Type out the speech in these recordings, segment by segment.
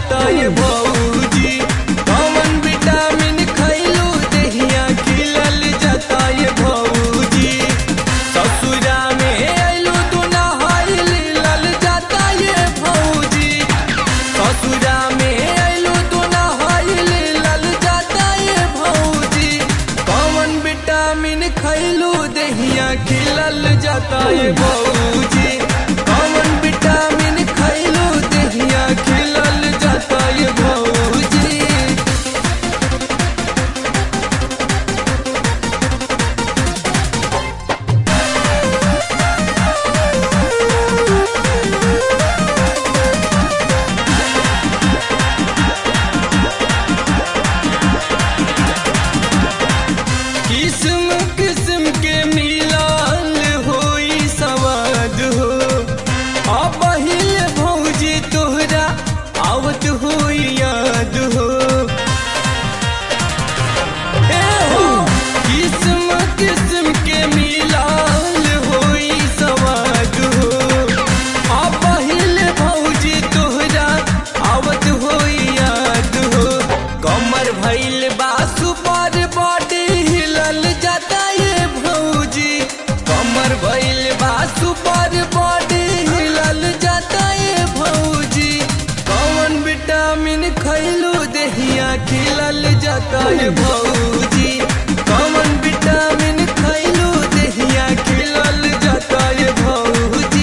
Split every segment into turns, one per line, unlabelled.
जाता ये भौजी। कौन विटामिन खैलू देहिया खिलल जाता ये भौजी। ससुरा में अइलू तू नहाइल लल जाता ये भौजी। ससुरा में अइलू तू नहाइल लल जाता ये भौजी। कौन विटामिन खैलू देहिया खिलल जाता ये भौजी। कौन विटामिन खैलू देहिया खिलल जाता ये भौजी। किस्म किस्म के मिलाल होई सवाद हो। अब पहिले भौजी तोहरा आवत होई याद हो। ए हो किस्म किस्म के मिलाल होई सवाद हो। अब पहिले भौजी तोहरा आवत होई याद हो। कमर भइल बा सुपर बॉडी हिलल जाता ये भौजी। कमर भइल बा सुपर बॉडी हिलल जाता ये भौजी। कौन विटामिन खैलू देहिया खिलल जाता ये भौजी। कौन विटामिन खैलू देहिया खिलल जाता ये भौजी।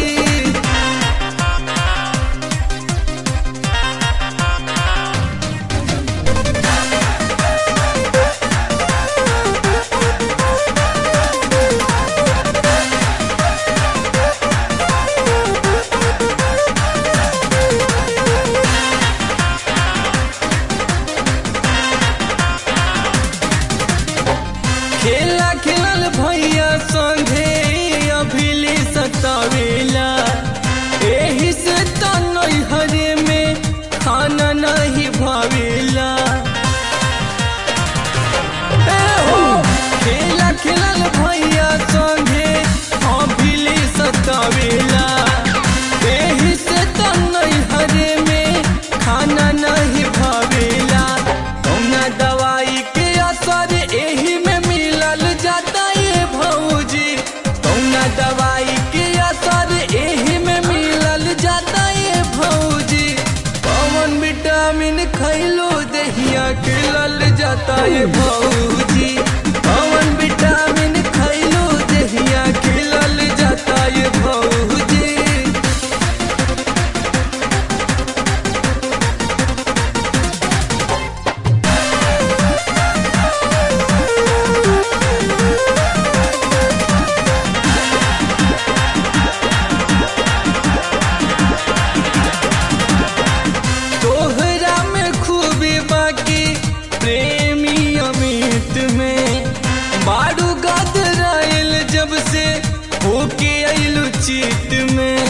खेला खेलल भैया संगे अभिली सतावेला। एही से त नैहरे में खाना नहीं भावेला। ए हो खेला खेलल भैया संगे अभिली सतावेला। एही से त नैहरे में खाना नहीं भावेला। कौना दवाई के असर एही में मिलल जाता ये भौजी। कौना दवाई के असर एही में मिलल जाता ये भौजी। कौन विटामिन खैलो देहिया खिलल जाता ये भौजी। कौन विटामिन खैलो देहिया खिलल जाता ये भौजी। तोहरा में खूबी बाकी प्रेमी अमित में। बारू गदराइल जब से होके अइलू चित में।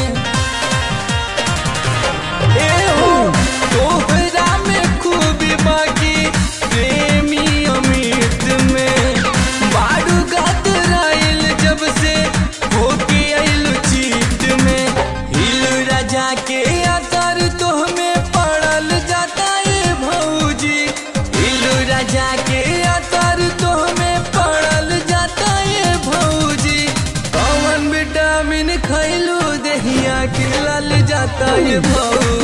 ए हो तोहरा में खूबी बाकी प्रेमी अमित में। बारू गदराइल जब से होके अइलू चित में। हिलू राजा के असर तोहमें पड़ल जाता ये भौजी। हिलू राजा के असर तोहमें पड़ल जाता ये भौजी। कौन विटामिन खैलू देहिया खिलल जाता ये भौजी।